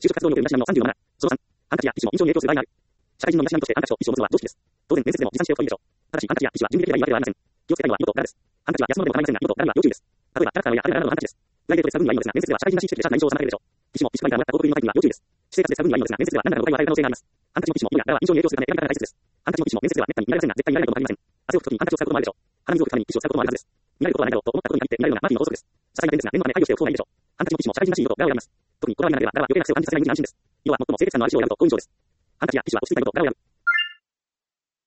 就職活動における身だしなみの37。その3、ハンカチや皮脂も印象に影響する場合がある。社会人の身だしなみとしてハンカチと皮脂を持つのは常識です。当然、面接でも持参しておくといいでしょう。ただし、ハンカチや皮脂は準備的な言い訳ではありません。気をつけたいのは色と柄です。ハンカチは安物でも構いませんが、色と柄には要注意です。例えば、キャラクターのやある柄などのハンカチです。プライベートで使う分にはいいのですが、面接では社会人らしい知識でした内情を収められるでしょう。皮脂も皮脂バイターもらった広告に書いてには要注意です。私生活で使う分にはいいのですが、面接では何らかの誤解を与える可能性があります。ハンカチの皮脂も色や柄は印象に影響するため、選び方が大切です。ハンカチも皮脂も面接では滅多に見られませんが、絶対に見られることもありません。汗を拭くときにハンカチを使うこともあるでしょう。鼻水を拭くために皮脂を使うこともあるはずです。見られることはないだろうと思ったことに限って見られるのがマーティンの法則です。些細な点ですが、念のため配慮しておく方がいいでしょう。ハンカチも皮脂も社会人らしい色と柄を選びます。特にこだわりがなければ、柄は余計な癖を感じさせないように安心です。色は最も清潔感のある色を選ぶと好印象です。ハンカチや皮脂は落ち着いた色と柄を選ぶ。